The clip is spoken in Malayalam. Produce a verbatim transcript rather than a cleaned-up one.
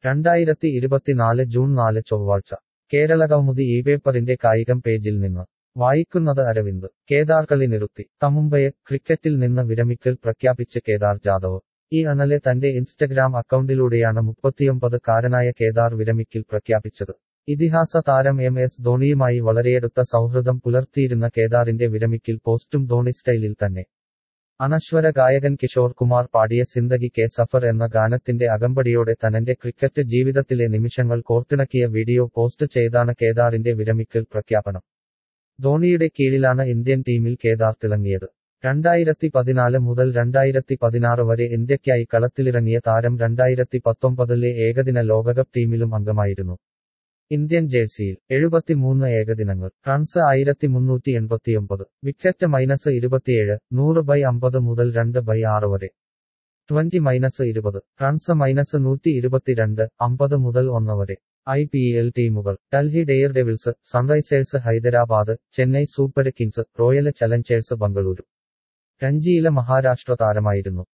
രണ്ടായിരത്തി ഇരുപത്തിനാല് ജൂൺ നാല് ചൊവ്വാഴ്ച കേരളകൗമുദി ഈ പേപ്പറിന്റെ കായികം പേജിൽ നിന്ന് വായിക്കുന്നത് അരവിന്ദ്. കേദാർ കളി നിർത്തി. തമുംബൈ ക്രിക്കറ്റിൽ നിന്ന് വിരമിക്കൽ പ്രഖ്യാപിച്ച് കേദാർ ജാദവ്. ഈ ഇന്നലെ തന്റെ ഇൻസ്റ്റഗ്രാം അക്കൗണ്ടിലൂടെയാണ് മുപ്പത്തിയൊമ്പത് കാരനായ കേദാർ വിരമിക്കൽ പ്രഖ്യാപിച്ചത്. ഇതിഹാസ താരം എം എസ് ധോണിയുമായി വളരെയടുത്ത സൗഹൃദം പുലർത്തിയിരുന്ന കേദാറിന്റെ വിരമിക്കൽ പോസ്റ്റും ധോണി സ്റ്റൈലിൽ തന്നെ. അനശ്വര ഗായകൻ കിഷോർ കുമാർ പാടിയ സിന്ദഗി കെ സഫർ എന്ന ഗാനത്തിന്റെ അകമ്പടിയോടെ തന്റെ ക്രിക്കറ്റ് ജീവിതത്തിലെ നിമിഷങ്ങൾ കോർത്തിണക്കിയ വീഡിയോ പോസ്റ്റ് ചെയ്താണ് കേദാറിന്റെ വിരമിക്കൽ പ്രഖ്യാപനം. ധോണിയുടെ കീഴിലാണ് ഇന്ത്യൻ ടീമിൽ കേദാർ തിളങ്ങിയത്. രണ്ടായിരത്തി പതിനാല് മുതൽ രണ്ടായിരത്തി പതിനാറ് വരെ ഇന്ത്യയ്ക്കായി കളത്തിലിറങ്ങിയ താരം രണ്ടായിരത്തി പത്തൊമ്പതിലെ ഏകദിന ലോകകപ്പ് ടീമിലും അംഗമായിരുന്നു. ഇന്ത്യൻ ജേഴ്സിയിൽ എഴുപത്തിമൂന്ന് ഏകദിനങ്ങൾ. റൺസ് ആയിരത്തി മുന്നൂറ്റി എൺപത്തിയൊമ്പത്. വിക്കറ്റ് മൈനസ് ഇരുപത്തിയേഴ്. നൂറ് ബൈ അമ്പത് മുതൽ രണ്ട് ബൈ ആറ് വരെ. ട്വന്റി മൈനസ് ഇരുപത്. റൺസ് മൈനസ് നൂറ്റി ഇരുപത്തിരണ്ട്. അമ്പത് മുതൽ ഒന്ന് വരെ. ഐ പി എൽ ടീമുകൾ: Delhi Daredevils, Sunrisers Hyderabad, Chennai Super Kings, Royal Challengers Bengaluru. രഞ്ജിയിലെ മഹാരാഷ്ട്ര താരമായിരുന്നു.